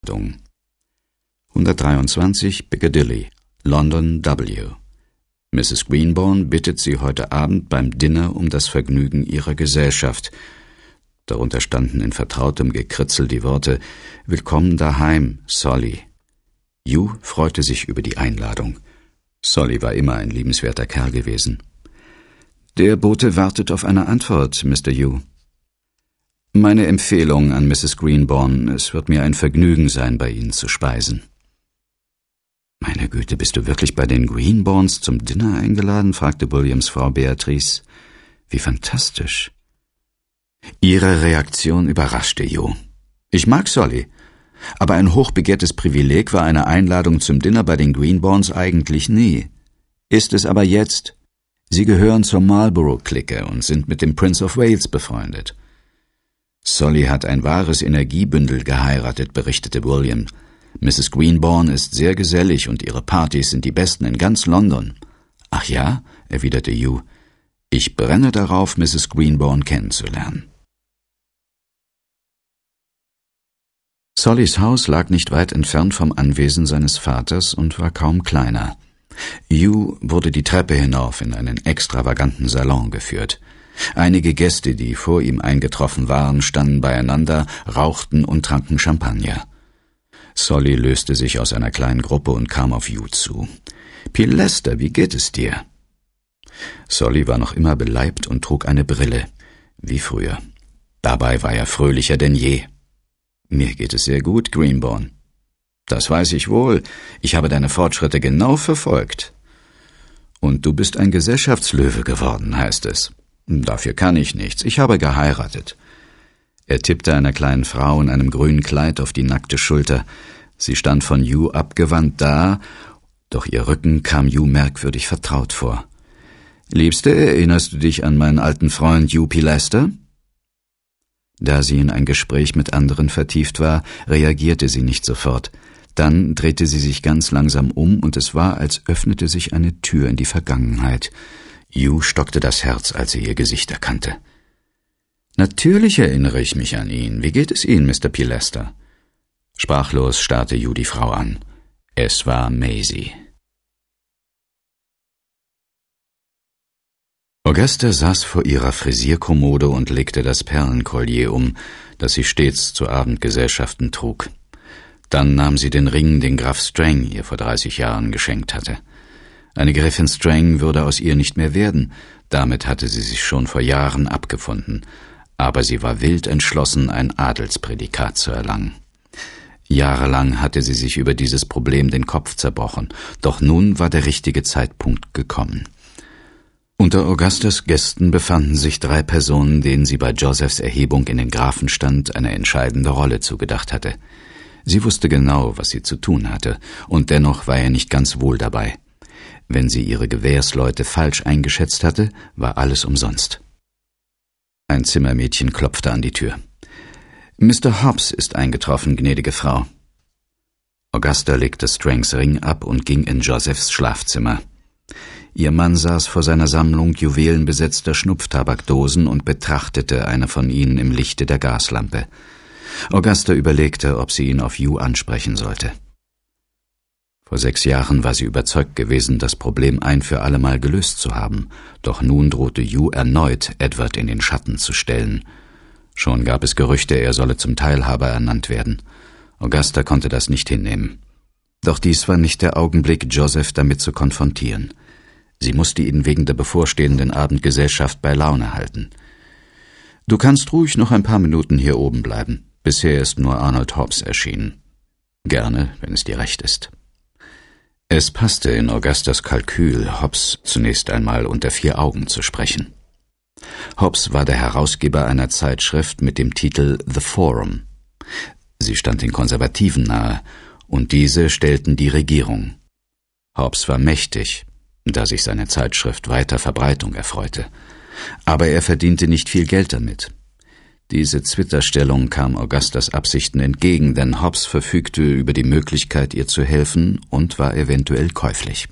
123 Piccadilly, London W. Mrs. Greenbourne bittet Sie heute Abend beim Dinner um das Vergnügen Ihrer Gesellschaft. Darunter standen in vertrautem Gekritzel die Worte »Willkommen daheim, Solly«. Hugh freute sich über die Einladung. Solly war immer ein liebenswerter Kerl gewesen. »Der Bote wartet auf eine Antwort, Mr. Hugh.« »Meine Empfehlung an Mrs. Greenbourne, es wird mir ein Vergnügen sein, bei Ihnen zu speisen.« »Meine Güte, bist du wirklich bei den Greenbournes zum Dinner eingeladen?« fragte Williams Frau Beatrice. »Wie fantastisch.« Ihre Reaktion überraschte Hugh. »Ich mag Solly, aber ein hochbegehrtes Privileg war eine Einladung zum Dinner bei den Greenbournes eigentlich nie. Ist es aber jetzt. Sie gehören zur Marlborough-Clique und sind mit dem Prince of Wales befreundet.« »Solly hat ein wahres Energiebündel geheiratet«, berichtete William. »Mrs. Greenbourne ist sehr gesellig und ihre Partys sind die besten in ganz London.« »Ach ja?«, erwiderte Hugh. »Ich brenne darauf, Mrs. Greenbourne kennenzulernen.« Sollys Haus lag nicht weit entfernt vom Anwesen seines Vaters und war kaum kleiner. Hugh wurde die Treppe hinauf in einen extravaganten Salon geführt. Einige Gäste, die vor ihm eingetroffen waren, standen beieinander, rauchten und tranken Champagner. Solly löste sich aus einer kleinen Gruppe und kam auf Hugh zu. »Pilaster, wie geht es dir?« Solly war noch immer beleibt und trug eine Brille, wie früher. Dabei war er fröhlicher denn je. »Mir geht es sehr gut, Greenbourne.« »Das weiß ich wohl. Ich habe deine Fortschritte genau verfolgt.« »Und du bist ein Gesellschaftslöwe geworden, heißt es.« »Dafür kann ich nichts. Ich habe geheiratet.« Er tippte einer kleinen Frau in einem grünen Kleid auf die nackte Schulter. Sie stand von Hugh abgewandt da, doch ihr Rücken kam Hugh merkwürdig vertraut vor. »Liebste, erinnerst du dich an meinen alten Freund Hugh Pilaster?« Da sie in ein Gespräch mit anderen vertieft war, reagierte sie nicht sofort. Dann drehte sie sich ganz langsam um, und es war, als öffnete sich eine Tür in die Vergangenheit. Hugh stockte das Herz, als er ihr Gesicht erkannte. »Natürlich erinnere ich mich an ihn. Wie geht es Ihnen, Mr. Pilaster?« Sprachlos starrte Hugh die Frau an. Es war Maisie. Augusta saß vor ihrer Frisierkommode und legte das Perlenkollier um, das sie stets zu Abendgesellschaften trug. Dann nahm sie den Ring, den Graf Strang ihr vor 30 Jahren geschenkt hatte. Eine Gräfin Strang würde aus ihr nicht mehr werden, damit hatte sie sich schon vor Jahren abgefunden, aber sie war wild entschlossen, ein Adelsprädikat zu erlangen. Jahrelang hatte sie sich über dieses Problem den Kopf zerbrochen, doch nun war der richtige Zeitpunkt gekommen. Unter Augustas Gästen befanden sich 3 Personen, denen sie bei Josephs Erhebung in den Grafenstand eine entscheidende Rolle zugedacht hatte. Sie wusste genau, was sie zu tun hatte, und dennoch war er nicht ganz wohl dabei. Wenn sie ihre Gewährsleute falsch eingeschätzt hatte, war alles umsonst. Ein Zimmermädchen klopfte an die Tür. »Mr. Hobbs ist eingetroffen, gnädige Frau.« Augusta legte Strangs Ring ab und ging in Josephs Schlafzimmer. Ihr Mann saß vor seiner Sammlung juwelenbesetzter Schnupftabakdosen und betrachtete eine von ihnen im Lichte der Gaslampe. Augusta überlegte, ob sie ihn auf Hugh ansprechen sollte. Vor 6 Jahren war sie überzeugt gewesen, das Problem ein für allemal gelöst zu haben, doch nun drohte Hugh erneut, Edward in den Schatten zu stellen. Schon gab es Gerüchte, er solle zum Teilhaber ernannt werden. Augusta konnte das nicht hinnehmen. Doch dies war nicht der Augenblick, Joseph damit zu konfrontieren. Sie musste ihn wegen der bevorstehenden Abendgesellschaft bei Laune halten. »Du kannst ruhig noch ein paar Minuten hier oben bleiben. Bisher ist nur Arnold Hobbs erschienen.« »Gerne, wenn es dir recht ist.« Es passte in Augustas Kalkül, Hobbs zunächst einmal unter 4 Augen zu sprechen. Hobbs war der Herausgeber einer Zeitschrift mit dem Titel The Forum. Sie stand den Konservativen nahe, und diese stellten die Regierung. Hobbs war mächtig, da sich seine Zeitschrift weiter Verbreitung erfreute. Aber er verdiente nicht viel Geld damit. Diese Zwitterstellung kam Augustas Absichten entgegen, denn Hobbs verfügte über die Möglichkeit, ihr zu helfen und war eventuell käuflich.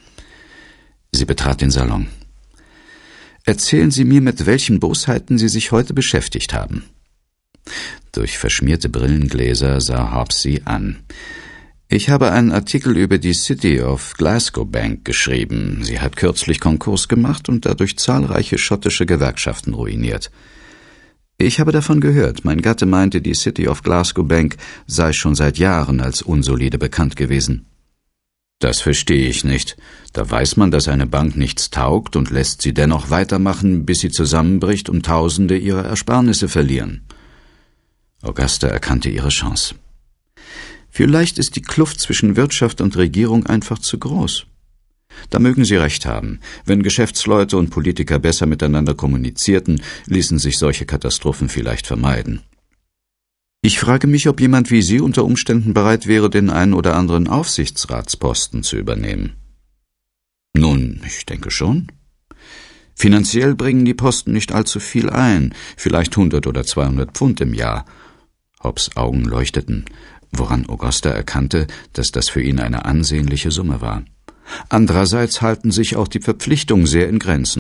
Sie betrat den Salon. »Erzählen Sie mir, mit welchen Bosheiten Sie sich heute beschäftigt haben.« Durch verschmierte Brillengläser sah Hobbs sie an. »Ich habe einen Artikel über die City of Glasgow Bank geschrieben. Sie hat kürzlich Konkurs gemacht und dadurch zahlreiche schottische Gewerkschaften ruiniert. Ich habe davon gehört. Mein Gatte meinte, die City of Glasgow Bank sei schon seit Jahren als unsolide bekannt gewesen.« »Das verstehe ich nicht. Da weiß man, dass eine Bank nichts taugt und lässt sie dennoch weitermachen, bis sie zusammenbricht und Tausende ihrer Ersparnisse verlieren.« Augusta erkannte ihre Chance. »Vielleicht ist die Kluft zwischen Wirtschaft und Regierung einfach zu groß. Da mögen Sie recht haben. Wenn Geschäftsleute und Politiker besser miteinander kommunizierten, ließen sich solche Katastrophen vielleicht vermeiden. Ich frage mich, ob jemand wie Sie unter Umständen bereit wäre, den einen oder anderen Aufsichtsratsposten zu übernehmen.« »Nun, ich denke schon. Finanziell bringen die Posten nicht allzu viel ein, vielleicht 100 oder 200 Pfund im Jahr.« Hobbs' Augen leuchteten, woran Augusta erkannte, dass das für ihn eine ansehnliche Summe war. Andererseits halten sich auch die Verpflichtungen sehr in Grenzen.